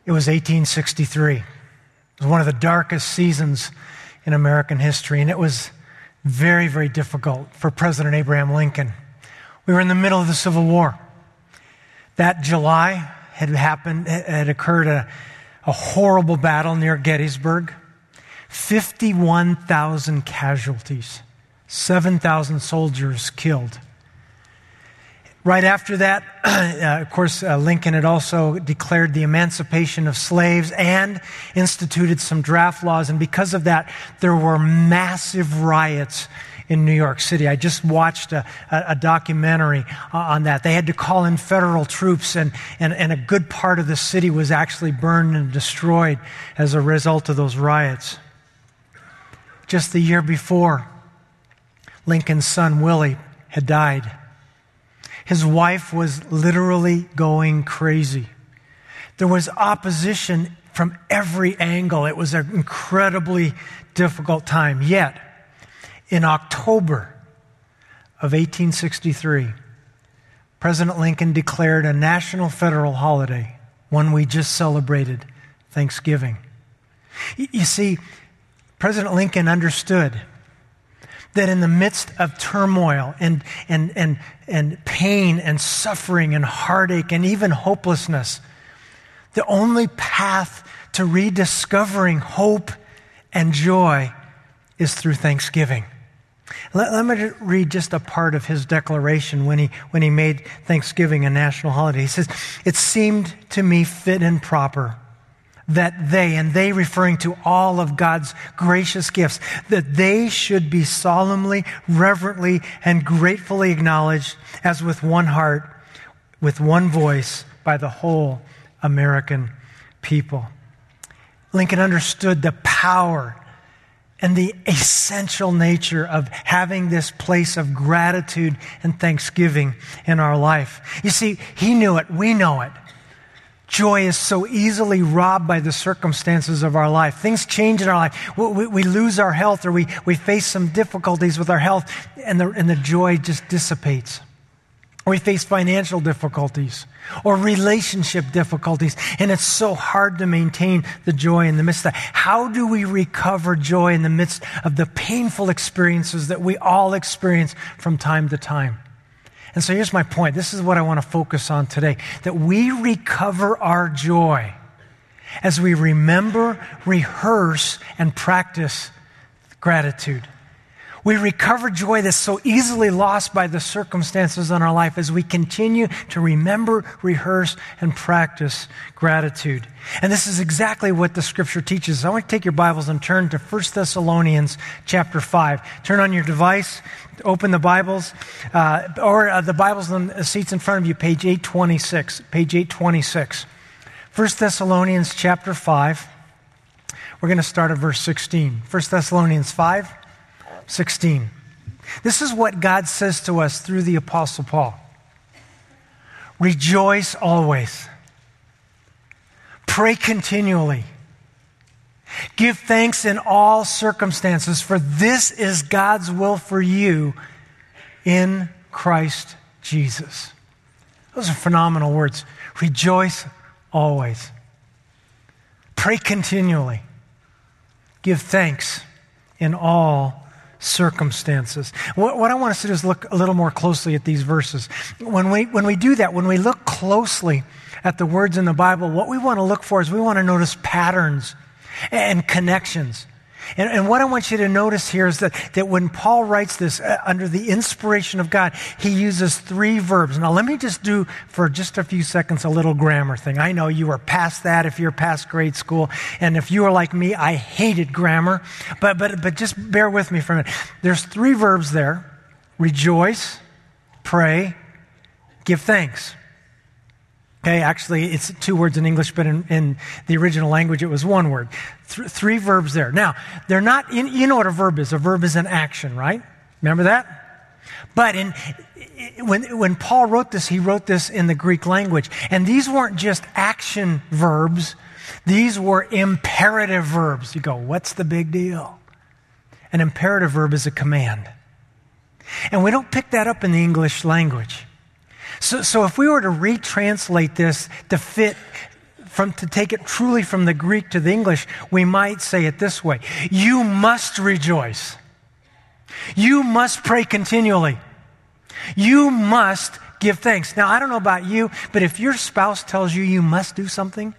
It was 1863. It was one of the darkest seasons in American history, and it was very, very difficult for President Abraham Lincoln. We were in the middle of the Civil War. That July had occurred a horrible battle near Gettysburg. 51,000 casualties, 7,000 soldiers killed. Right after that, of course, Lincoln had also declared the emancipation of slaves and instituted some draft laws. And because of that, there were massive riots in New York City. I just watched a documentary on that. They had to call in federal troops, and a good part of the city was actually burned and destroyed as a result of those riots. Just the year before, Lincoln's son Willie had died. His wife was literally going crazy. There was opposition from every angle. It was an incredibly difficult time. Yet, in October of 1863, President Lincoln declared a national federal holiday, one we just celebrated, Thanksgiving. You see, President Lincoln understood that in the midst of turmoil and pain and suffering and heartache and even hopelessness, the only path to rediscovering hope and joy is through Thanksgiving. Let me read just a part of his declaration when he made Thanksgiving a national holiday. He says, "It seemed to me fit and proper that they," and they referring to all of God's gracious gifts, "that they should be solemnly, reverently, and gratefully acknowledged as with one heart, with one voice by the whole American people." Lincoln understood the power and the essential nature of having this place of gratitude and thanksgiving in our life. You see, he knew it, we know it. Joy is so easily robbed by the circumstances of our life. Things change in our life. We lose our health, or we face some difficulties with our health, and the joy just dissipates. Or we face financial difficulties or relationship difficulties, and it's so hard to maintain the joy in the midst of that. How do we recover joy in the midst of the painful experiences that we all experience from time to time? And so here's my point. This is what I want to focus on today, that we recover our joy as we remember, rehearse, and practice gratitude. We recover joy that's so easily lost by the circumstances in our life as we continue to remember, rehearse, and practice gratitude. And this is exactly what the Scripture teaches. I want to take your Bibles and turn to 1 Thessalonians chapter 5. Turn on your device, open the Bibles, or the Bibles on the seats in front of you, page 826. Page 826. 1 Thessalonians chapter 5. We're going to start at verse 16. 1 Thessalonians 5:16. This is what God says to us through the Apostle Paul. Rejoice always. Pray continually. Give thanks in all circumstances, for this is God's will for you in Christ Jesus. Those are phenomenal words. Rejoice always. Pray continually. Give thanks in all circumstances. What I want us to do is look a little more closely at these verses. When we do that, when we look closely at the words in the Bible, what we want to look for is we want to notice patterns and connections. And what I want you to notice here is that when Paul writes this under the inspiration of God, he uses 3 verbs. Now let me just do, for just a few seconds, a little grammar thing. I know you are past that if you're past grade school. And if you are like me, I hated grammar. But just bear with me for a minute. There's 3 verbs there. Rejoice, pray, give thanks. Okay, actually, it's 2 words in English, but in the original language, it was 1 word. 3 verbs there. Now, they're not, you know what a verb is. A verb is an action, right? Remember that? But when Paul wrote this, he wrote this in the Greek language. And these weren't just action verbs. These were imperative verbs. You go, what's the big deal? An imperative verb is a command. And we don't pick that up in the English language. So if we were to retranslate this to fit to take it truly from the Greek to the English, we might say it this way: you must rejoice. You must pray continually. You must give thanks. Now, I don't know about you, but if your spouse tells you you must do something,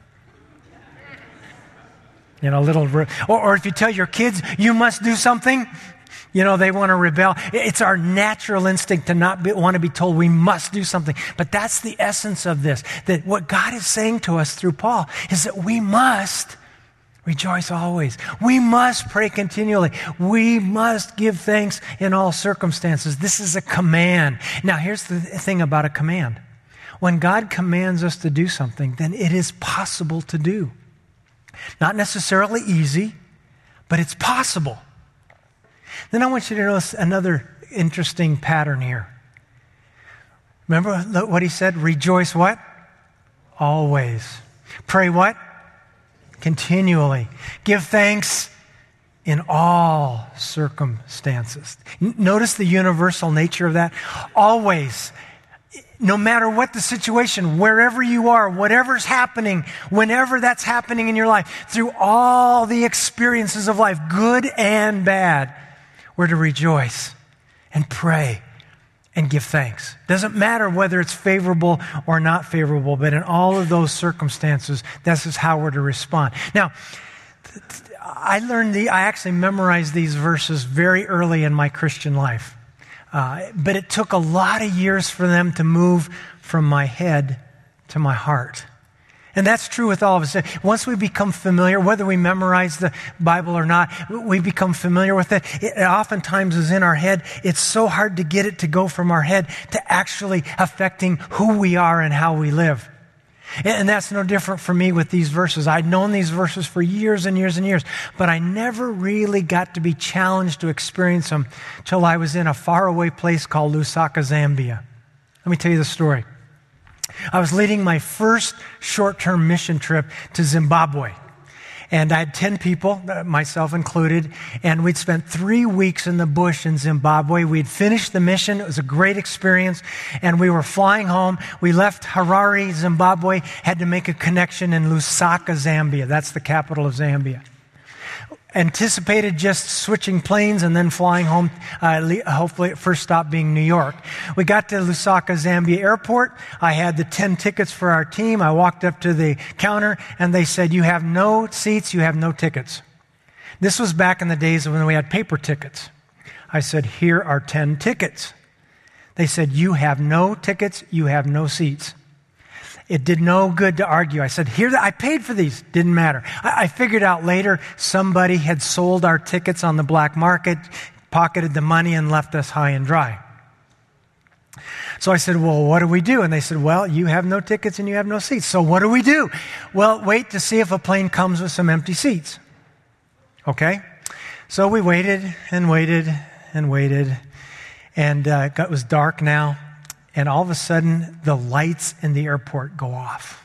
or if you tell your kids you must do something, they want to rebel. It's our natural instinct to not want to be told we must do something. But that's the essence of this, that what God is saying to us through Paul is that we must rejoice always. We must pray continually. We must give thanks in all circumstances. This is a command. Now, here's the thing about a command. When God commands us to do something, then it is possible to do. Not necessarily easy, but it's possible. Then I want you to notice another interesting pattern here. Remember what he said? Rejoice what? Always. Pray what? Continually. Give thanks in all circumstances. Notice the universal nature of that. Always. No matter what the situation, wherever you are, whatever's happening, whenever that's happening in your life, through all the experiences of life, good and bad, we're to rejoice and pray and give thanks. Doesn't matter whether it's favorable or not favorable, but in all of those circumstances, this is how we're to respond. Now, I actually memorized these verses very early in my Christian life. But it took a lot of years for them to move from my head to my heart. And that's true with all of us. Once we become familiar, whether we memorize the Bible or not, we become familiar with it. It oftentimes is in our head. It's so hard to get it to go from our head to actually affecting who we are and how we live. And that's no different for me with these verses. I'd known these verses for years and years and years, but I never really got to be challenged to experience them till I was in a faraway place called Lusaka, Zambia. Let me tell you the story. I was leading my first short-term mission trip to Zimbabwe. And I had 10 people, myself included, and we'd spent 3 weeks in the bush in Zimbabwe. We'd finished the mission. It was a great experience. And we were flying home. We left Harare, Zimbabwe, had to make a connection in Lusaka, Zambia. That's the capital of Zambia. Anticipated just switching planes and then flying home, hopefully first stop being New York. We got to Lusaka, Zambia airport. I had the 10 tickets for our team. I walked up to the counter and they said, "You have no seats, you have no tickets." This was back in the days when we had paper tickets. I said, "Here are 10 tickets." They said, "You have no tickets, you have no seats." It did no good to argue. I said, I paid for these. Didn't matter. I figured out later somebody had sold our tickets on the black market, pocketed the money, and left us high and dry. So I said, "Well, what do we do?" And they said, "Well, you have no tickets and you have no seats. So what do we do?" "Well, wait to see if a plane comes with some empty seats." Okay? So we waited and waited and waited. And it was dark now. And all of a sudden, the lights in the airport go off.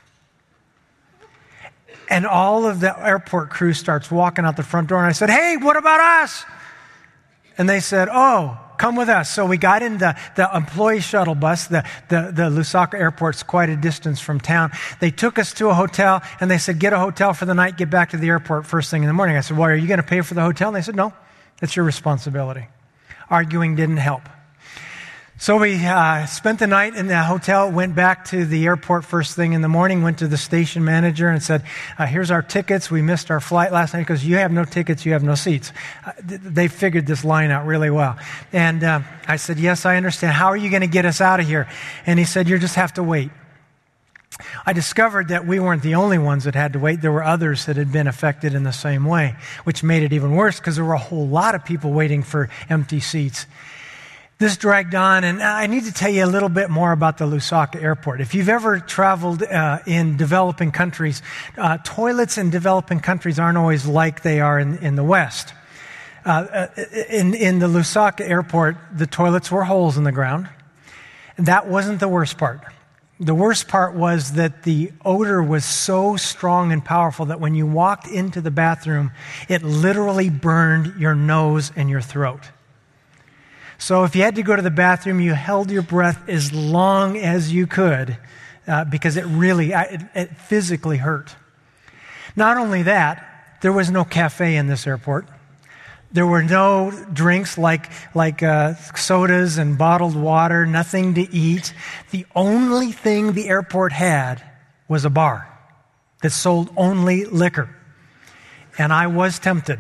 And all of the airport crew starts walking out the front door. And I said, "Hey, what about us?" And they said, "Oh, come with us." So we got in the employee shuttle bus. The Lusaka airport's quite a distance from town. They took us to a hotel, and they said, "Get a hotel for the night, get back to the airport first thing in the morning." I said, "Well, are you going to pay for the hotel?" And they said, "No, that's your responsibility." Arguing didn't help. So we spent the night in the hotel, went back to the airport first thing in the morning, went to the station manager and said, "Here's our tickets. We missed our flight last night because you have no tickets, you have no seats." They figured this line out really well. And I said, "Yes, I understand. How are you going to get us out of here?" And he said, "You just have to wait." I discovered that we weren't the only ones that had to wait. There were others that had been affected in the same way, which made it even worse because there were a whole lot of people waiting for empty seats. This dragged on, and I need to tell you a little bit more about the Lusaka airport. If you've ever traveled in developing countries, toilets in developing countries aren't always like they are in the West. In the Lusaka airport, the toilets were holes in the ground. That wasn't the worst part. The worst part was that the odor was so strong and powerful that when you walked into the bathroom, it literally burned your nose and your throat. So if you had to go to the bathroom, you held your breath as long as you could because it physically hurt. Not only that, there was no cafe in this airport. There were no drinks like sodas and bottled water, nothing to eat. The only thing the airport had was a bar that sold only liquor. And I was tempted.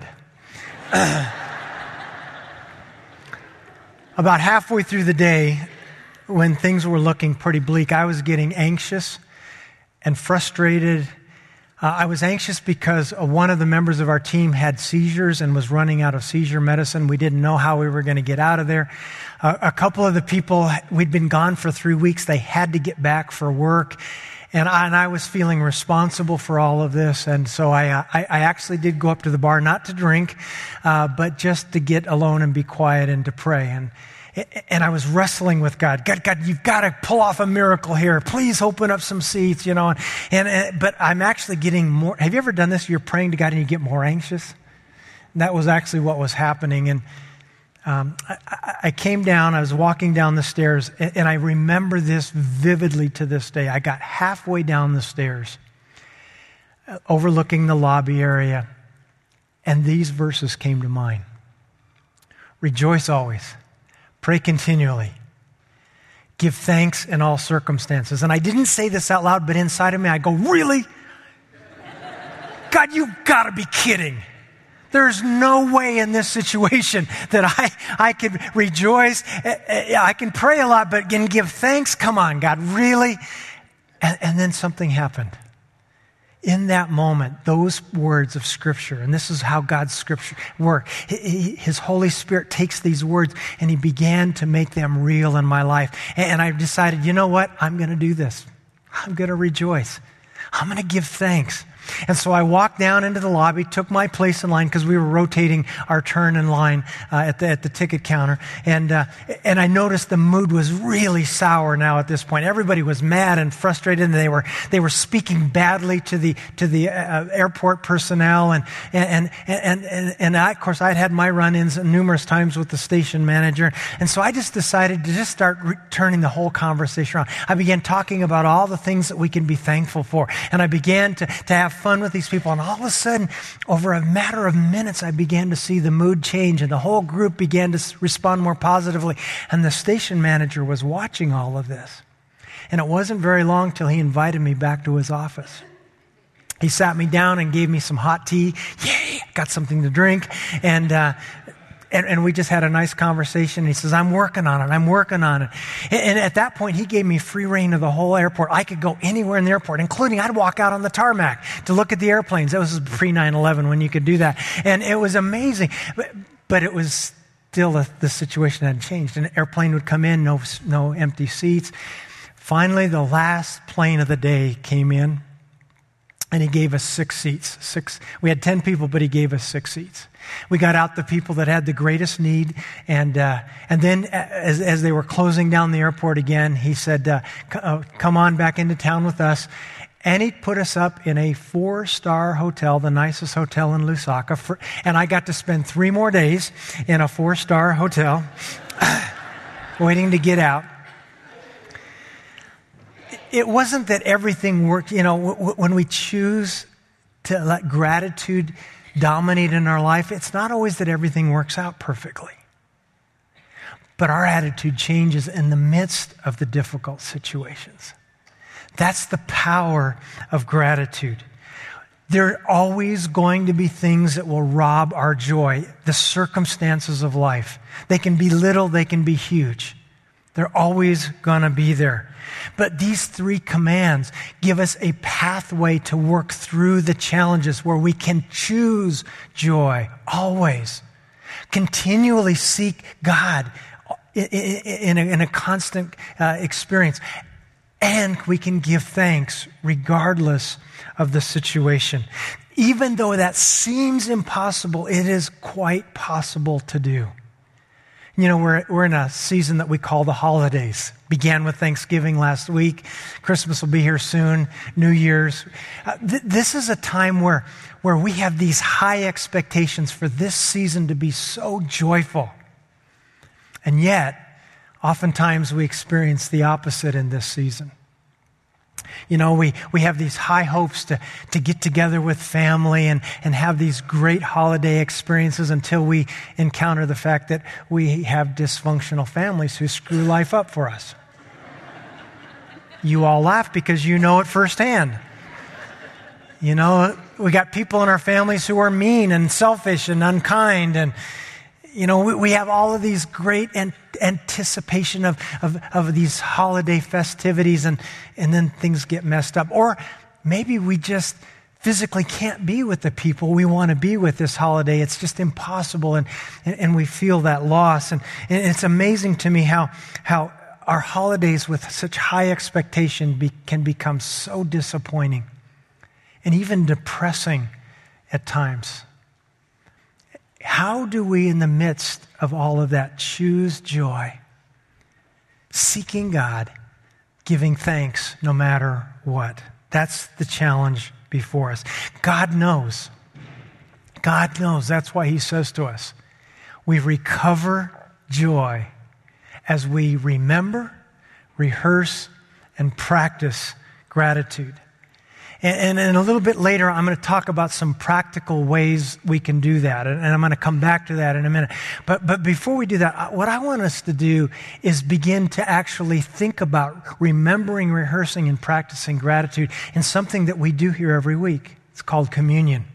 About halfway through the day, when things were looking pretty bleak, I was getting anxious and frustrated. I was anxious because one of the members of our team had seizures and was running out of seizure medicine. We didn't know how we were going to get out of there. A couple of the people, we'd been gone for 3 weeks. They had to get back for work. And I was feeling responsible for all of this. And so I actually did go up to the bar, not to drink, but just to get alone and be quiet and to pray. And I was wrestling with God. God, you've got to pull off a miracle here. Please open up some seats, But I'm actually getting more. Have you ever done this? You're praying to God and you get more anxious? And that was actually what was happening. And I came down, I was walking down the stairs, and I remember this vividly to this day. I got halfway down the stairs, overlooking the lobby area, and these verses came to mind. Rejoice always. Pray continually. Give thanks in all circumstances. And I didn't say this out loud, but inside of me I go, really? God, you've got to be kidding. There's no way in this situation that I could rejoice. I can pray a lot, but can give thanks? Come on, God, really? And then something happened. In that moment, those words of Scripture, and this is how God's Scripture work. His Holy Spirit takes these words and He began to make them real in my life. And I decided, you know what? I'm going to do this. I'm going to rejoice. I'm going to give thanks. And so I walked down into the lobby, took my place in line because we were rotating our turn in line at the ticket counter. And I noticed the mood was really sour now at this point. Everybody was mad and frustrated, and they were speaking badly to the airport personnel. And I, of course, I'd had my run-ins numerous times with the station manager. And so I just decided to just start turning the whole conversation around. I began talking about all the things that we can be thankful for. And I began to have fun with these people. And all of a sudden, over a matter of minutes, I began to see the mood change, and the whole group began to respond more positively. And the station manager was watching all of this. And it wasn't very long till he invited me back to his office. He sat me down and gave me some hot tea. Yay! Got something to drink. And we just had a nice conversation. He says, I'm working on it. And at that point, he gave me free reign of the whole airport. I could go anywhere in the airport, including I'd walk out on the tarmac to look at the airplanes. That was pre-9/11 when you could do that. And it was amazing. But it was still the situation hadn't changed. An airplane would come in, no empty seats. Finally, the last plane of the day came in, and he gave us 6 seats. We had 10 people, but he gave us 6 seats. We got out the people that had the greatest need, and then as they were closing down the airport again, he said, come on back into town with us. And he put us up in a 4-star hotel, the nicest hotel in Lusaka, and I got to spend 3 more days in a 4-star hotel waiting to get out. It wasn't that everything worked. When we choose to let gratitude dominate in our life, it's not always that everything works out perfectly. But our attitude changes in the midst of the difficult situations. That's the power of gratitude. There are always going to be things that will rob our joy, the circumstances of life. They can be little, they can be huge. They're always going to be there. But these 3 commands give us a pathway to work through the challenges where we can choose joy always. Continually seek God in a constant experience. And we can give thanks regardless of the situation. Even though that seems impossible, it is quite possible to do. We're in a season that we call the holidays. Began with Thanksgiving last week. Christmas will be here soon. New Year's. This is a time where we have these high expectations for this season to be so joyful. And yet, oftentimes we experience the opposite in this season. You know, we have these high hopes to get together with family and have these great holiday experiences until we encounter the fact that we have dysfunctional families who screw life up for us. You all laugh because you know it firsthand. You know, we got people in our families who are mean and selfish and unkind, and you know, we have all of these great anticipation of these holiday festivities, and then things get messed up. Or maybe we just physically can't be with the people we want to be with this holiday. It's just impossible, and we feel that loss. And it's amazing to me how our holidays with such high expectation can become so disappointing and even depressing at times. How do we, in the midst of all of that, choose joy, seeking God, giving thanks no matter what? That's the challenge before us. God knows. God knows. That's why he says to us, we recover joy as we remember, rehearse, and practice gratitude. And a little bit later, I'm going to talk about some practical ways we can do that. And I'm going to come back to that in a minute. But before we do that, what I want us to do is begin to actually think about remembering, rehearsing, and practicing gratitude in something that we do here every week. It's called communion.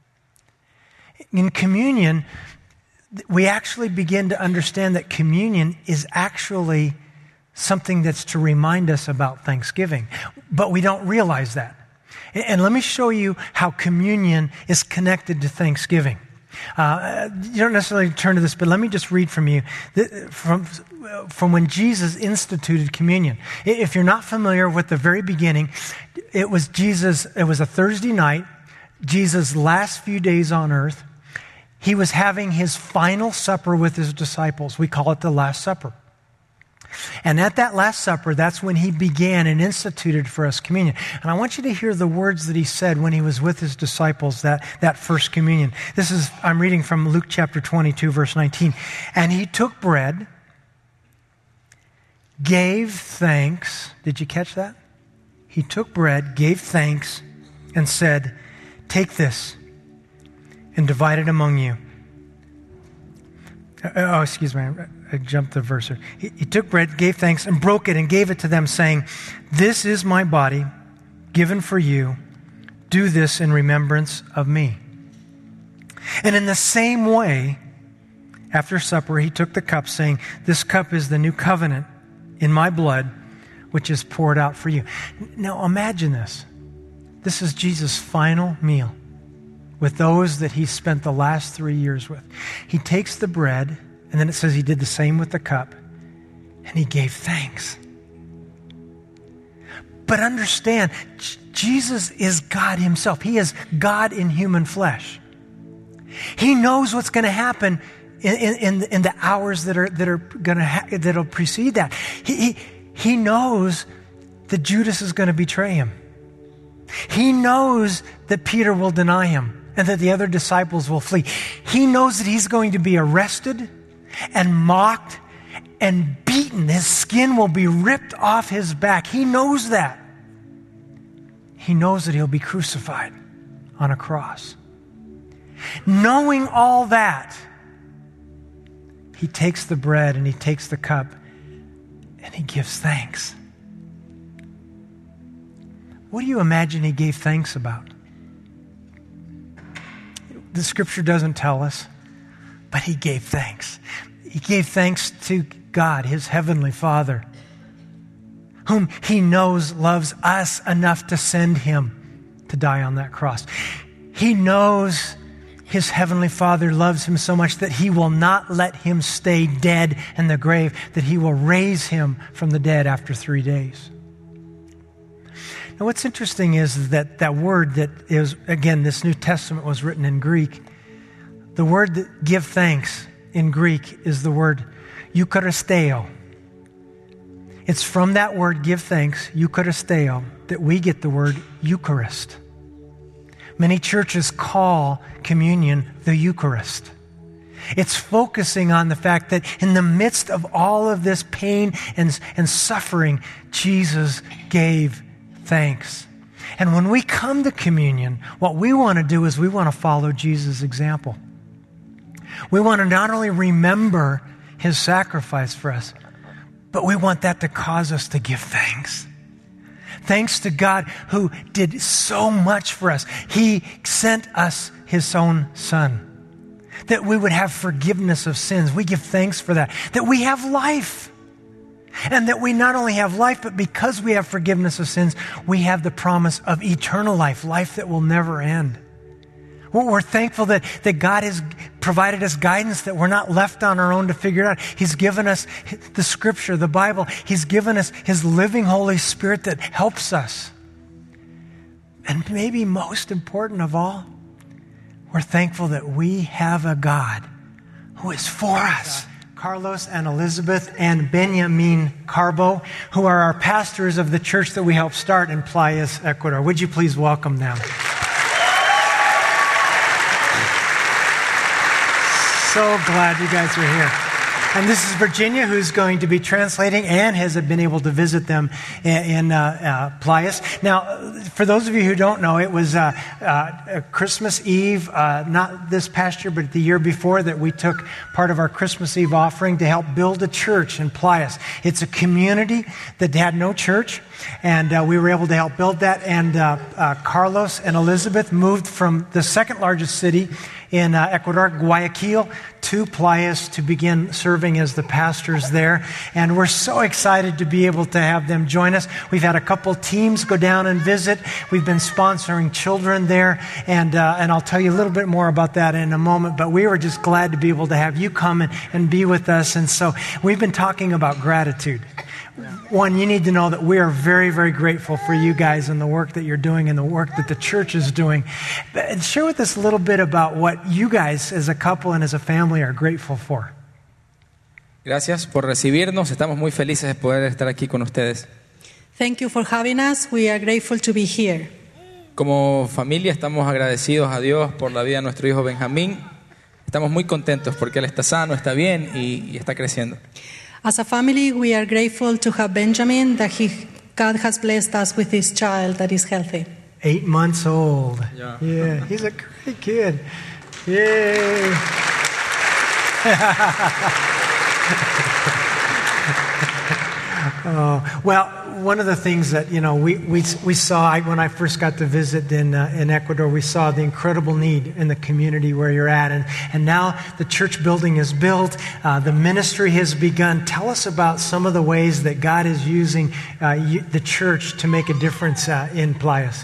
In communion, we actually begin to understand that communion is actually something that's to remind us about Thanksgiving. But we don't realize that. And let me show you how communion is connected to Thanksgiving. You don't necessarily turn to this, but let me just read from you from when Jesus instituted communion. If you're not familiar with the very beginning, it was a Thursday night, Jesus' last few days on earth. He was having his final supper with his disciples. We call it the Last Supper. And at that Last Supper, that's when he began and instituted for us communion. And I want you to hear the words that he said when he was with his disciples, that first communion. I'm reading from Luke chapter 22, verse 19. And he took bread, gave thanks. Did you catch that? He took bread, gave thanks, and said, "Take this and divide it among you." Oh, excuse me. I jumped the verse here. He took bread, gave thanks, and broke it and gave it to them, saying, "This is my body given for you. Do this in remembrance of me." And in the same way, after supper, he took the cup, saying, "This cup is the new covenant in my blood, which is poured out for you." Now imagine this. This is Jesus' final meal with those that he spent the last 3 years with. He takes the bread, and then it says he did the same with the cup, and he gave thanks. But understand, Jesus is God himself. He is God in human flesh. He knows what's going to happen in the hours that'll precede that. He knows that Judas is going to betray him. He knows that Peter will deny him and that the other disciples will flee. He knows that he's going to be arrested and mocked and beaten. His skin will be ripped off his back. He knows that. He knows that he'll be crucified on a cross. Knowing all that, he takes the bread and he takes the cup and he gives thanks. What do you imagine he gave thanks about? The scripture doesn't tell us, but he gave thanks. He gave thanks to God, his heavenly Father, whom he knows loves us enough to send him to die on that cross. He knows his heavenly Father loves him so much that he will not let him stay dead in the grave, that he will raise him from the dead after 3 days. Now, what's interesting is that word that is, again, this New Testament was written in Greek. The word that give thanks in Greek is the word Eucharisteo. It's from that word, give thanks, Eucharisteo, that we get the word Eucharist. Many churches call communion the Eucharist. It's focusing on the fact that in the midst of all of this pain and suffering, Jesus gave thanks. And when we come to communion, what we want to do is we want to follow Jesus' example. We want to not only remember his sacrifice for us, but we want that to cause us to give thanks. Thanks to God who did so much for us. He sent us his own Son, that we would have forgiveness of sins. We give thanks for that. That we have life. And that we not only have life, but because we have forgiveness of sins, we have the promise of eternal life, life that will never end. We're thankful that God has provided us guidance, that we're not left on our own to figure it out. He's given us the Scripture, the Bible. He's given us his living Holy Spirit that helps us. And maybe most important of all, we're thankful that we have a God who is for us. Carlos and Elizabeth and Benjamin Carbo, who are our pastors of the church that we helped start in Playas, Ecuador. Would you please welcome them? So glad you guys are here. And this is Virginia, who's going to be translating and has been able to visit them in Playas. Now, for those of you who don't know, it was Christmas Eve, not this past year, but the year before, that we took part of our Christmas Eve offering to help build a church in Playas. It's a community that had no church, and we were able to help build that. And Carlos and Elizabeth moved from the second largest city in Ecuador, Guayaquil, to Playas to begin serving as the pastors there. And we're so excited to be able to have them join us. We've had a couple teams go down and visit. We've been sponsoring children there, and I'll tell you a little bit more about that in a moment. But we were just glad to be able to have you come and be with us. And so we've been talking about gratitude. One, you need to know that we are very, very grateful for you guys and the work that you're doing and the work that the church is doing. And share with us a little bit about what you guys as a couple and as a family are grateful for. Gracias por recibirnos. Estamos muy felices de poder estar aquí con ustedes. Thank you for having us. We are grateful to be here. Como familia estamos agradecidos a Dios por la vida de nuestro hijo Benjamín. Estamos muy contentos porque él está sano, está bien y está creciendo. As a family, we are grateful to have Benjamin, that God has blessed us with this child that is healthy. 8 months old. Yeah, he's a great kid. Yay. Well, one of the things that, we saw when I first got to visit in Ecuador, we saw the incredible need in the community where you're at. And now the church building is built. The ministry has begun. Tell us about some of the ways that God is using the church to make a difference in Playas.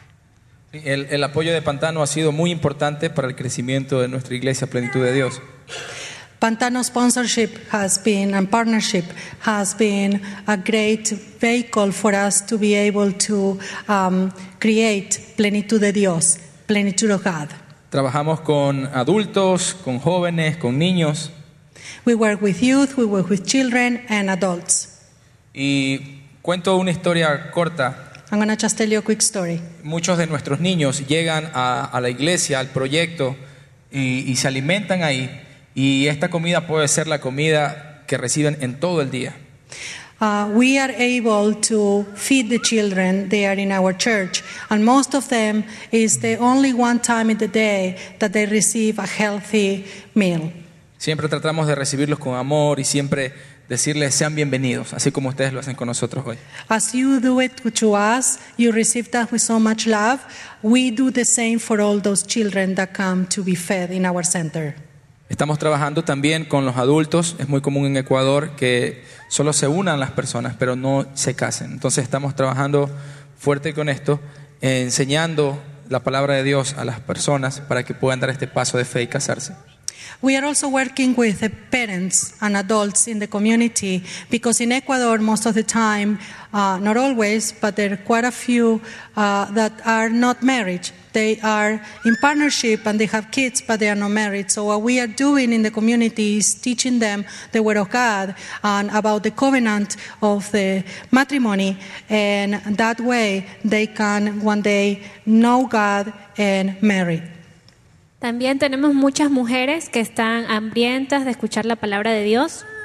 El apoyo de Pantano ha sido muy importante para el crecimiento de nuestra iglesia Plenitud de Dios. Pantano sponsorship and partnership has been a great vehicle for us to be able to create Plenitud de Dios, Plenitud of God. Trabajamos con adultos, con jóvenes, con niños. We work with youth, we work with children and adults. Y cuento una historia corta. I'm going to just tell you a quick story. Muchos de nuestros niños llegan a la iglesia, al proyecto, y se alimentan ahí. Y esta comida puede ser la comida que reciben en todo el día. We are able to feed the children there in our church, and most of them is the only one time in the day that they receive a healthy meal. Siempre tratamos de recibirlos con amor y siempre decirles sean bienvenidos, así como ustedes lo hacen con nosotros hoy. As you do it to us, you receive that with so much love. We do the same for all those children that come to be fed in our center. Estamos trabajando también con los adultos. Es muy común en Ecuador que solo se unan las personas, pero no se casen. Entonces estamos trabajando fuerte con esto, enseñando la palabra de Dios a las personas para que puedan dar este paso de fe y casarse. We are also working with the parents and adults in the community, because in Ecuador most of the time, not always, but there are quite a few that are not married. They are in partnership and they have kids, but they are not married. So what we are doing in the community is teaching them the Word of God and about the covenant of the matrimony, and that way they can one day know God and marry. También tenemos muchas mujeres que están hambrientas de escuchar la palabra de Dios.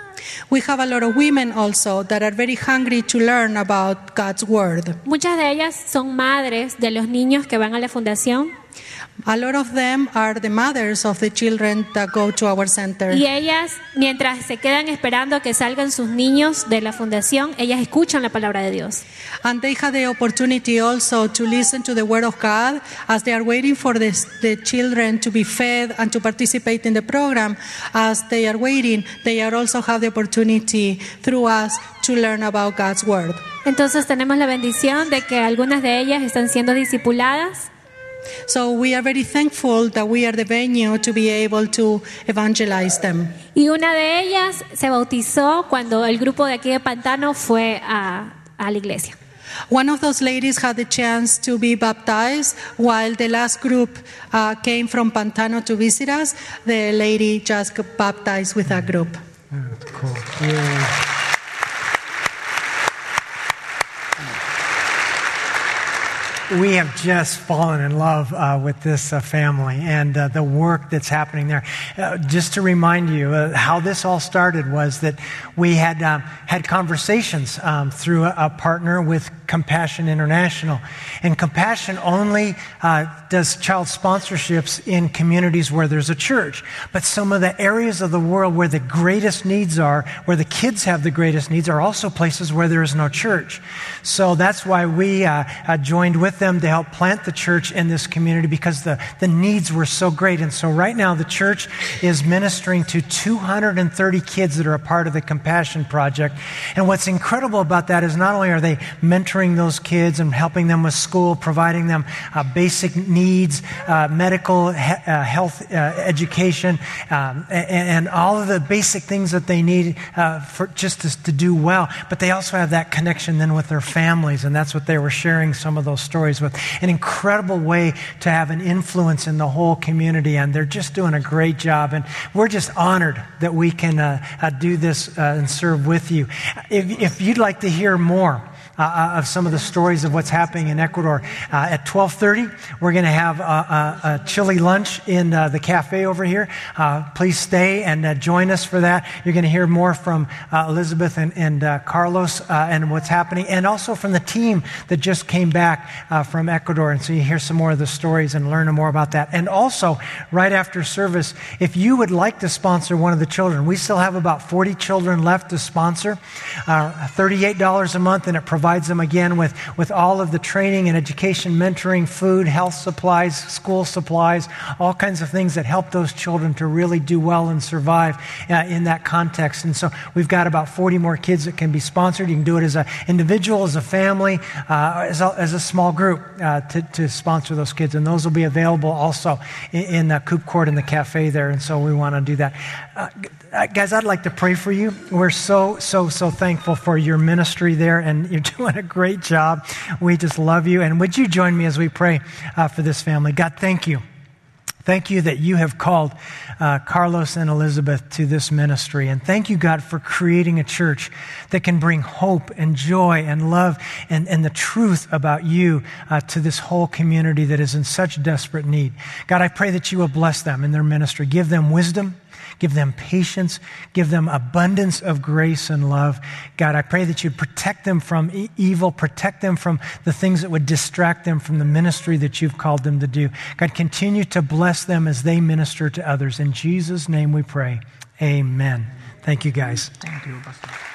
We have a lot of women also that are very hungry to learn about God's Word. Muchas de ellas son madres de los niños que van a la fundación. A lot of them are the mothers of the children that go to our center. Y ellas, mientras se quedan esperando que salgan sus niños de la fundación, ellas escuchan la palabra de Dios. And they have the opportunity also to listen to the Word of God as they are waiting for the children to be fed and to participate in the program. As they are waiting, they are also have the opportunity through us to learn about God's Word. Entonces tenemos la bendición de que algunas de ellas están siendo discipuladas. So we are very thankful that we are the venue to be able to evangelize them. Y una de ellas se bautizó cuando el grupo de aquí de Pantano fue a la iglesia. One of those ladies had the chance to be baptized while the last group came from Pantano to visit us. The lady just got baptized with that group. That's cool. Yeah. We have just fallen in love with this family and the work that's happening there. Just to remind you, how this all started was that we had conversations through a partner with Compassion International. And Compassion only does child sponsorships in communities where there's a church. But some of the areas of the world where the greatest needs are, where the kids have the greatest needs, are also places where there is no church. So that's why we joined with them to help plant the church in this community, because the needs were so great. And so right now the church is ministering to 230 kids that are a part of the Compassion Project. And what's incredible about that is not only are they mentoring those kids and helping them with school, providing them basic needs, medical, health, education, and all of the basic things that they need for just to do well. But they also have that connection then with their families, and that's what they were sharing some of those stories with. An incredible way to have an influence in the whole community, and they're just doing a great job. And we're just honored that we can do this and serve with you. If you'd like to hear more of some of the stories of what's happening in Ecuador, at 12:30, we're going to have a chili lunch in the cafe over here. Please stay and join us for that. You're going to hear more from Elizabeth and Carlos and what's happening, and also from the team that just came back from Ecuador. And so you hear some more of the stories and learn more about that. And also, right after service, if you would like to sponsor one of the children, we still have about 40 children left to sponsor, $38 a month, and it provides them again with all of the training and education, mentoring, food, health supplies, school supplies, all kinds of things that help those children to really do well and survive in that context. And so we've got about 40 more kids that can be sponsored. You can do it as an individual, as a family, as a small group to sponsor those kids. And those will be available also in the Coop Court in the cafe there. And so we want to do that. Guys, I'd like to pray for you. We're so thankful for your ministry there, and you're doing a great job. We just love you. And would you join me as we pray for this family? God, thank you. Thank you that you have called Carlos and Elizabeth to this ministry. And thank you, God, for creating a church that can bring hope and joy and love and the truth about you to this whole community that is in such desperate need. God, I pray that you will bless them in their ministry. Give them wisdom. Give them patience. Give them abundance of grace and love. God, I pray that you'd protect them from evil, protect them from the things that would distract them from the ministry that you've called them to do. God, continue to bless them as they minister to others. In Jesus' name we pray. Amen. Thank you, guys. Thank you, Pastor.